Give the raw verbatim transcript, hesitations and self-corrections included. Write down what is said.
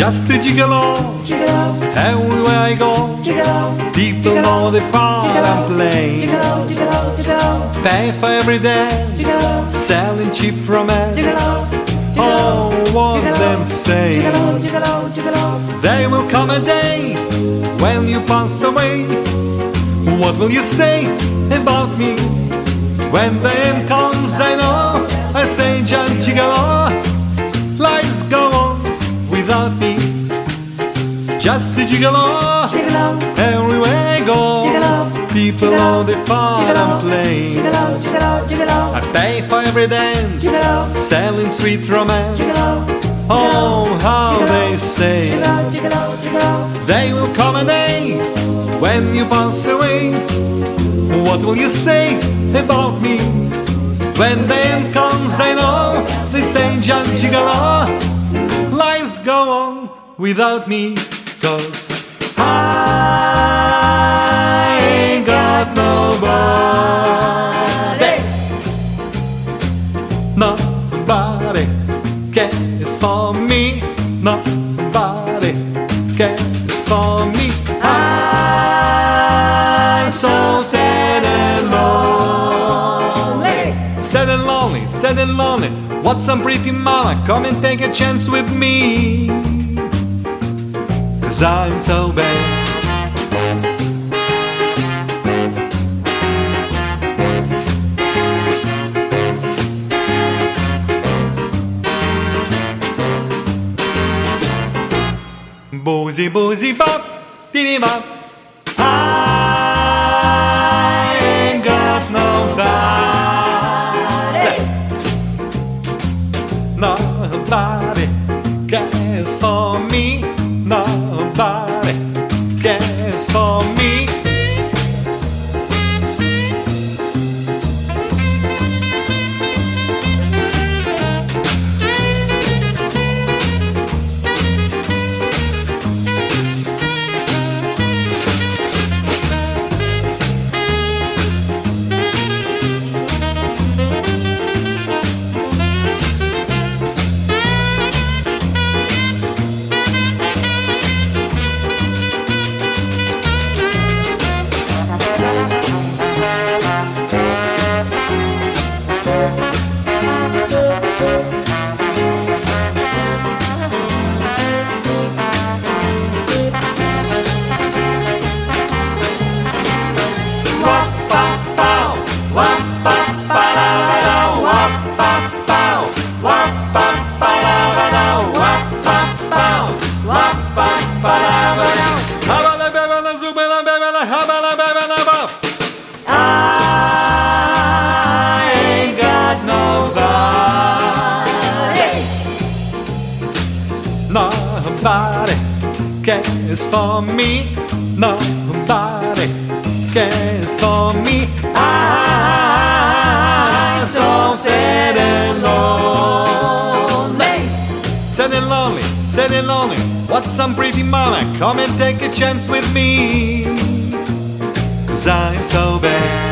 just a gigolo, gigolo, everywhere I go. gigolo, People know the part I'm playing. gigolo, gigolo, gigolo, Pay for every day, gigolo, selling cheap romance. gigolo, Oh, what them say? gigolo, gigolo, gigolo. There will come a day when you pass away. What will you say about me? When the end comes, I know I say just gigolo. Lives go on without me. Just a gigolo, Gigolo, everywhere I go. gigolo, People know the part I'm playing. gigolo, gigolo, gigolo, I pay for every dance, gigolo, selling sweet romance. gigolo, Oh, how they say gigolo, gigolo, gigolo. there will come a day when you pass away. What will you say about me? When the end comes, I know they say just gigolo. Lives go on without me, 'cause I ain't got nobody. Nobody cares for me. Nobody cares for me. I'm so sad and lonely. Sad and lonely, sad and lonely. What's some pretty mama? Come and take a chance with me. 'Cause I'm so bad. Boozy, boozy, bop, diddy bop. I ain't got nobody. Nobody cares for me. Nobody cares for me. I ain't got nobody. Nobody cares for me. Nobody cares for me. I'm so sad and lonely. Sad and lonely, sad and lonely. What's some pretty mama? Come and take a chance with me. 'Cause I'm so bad.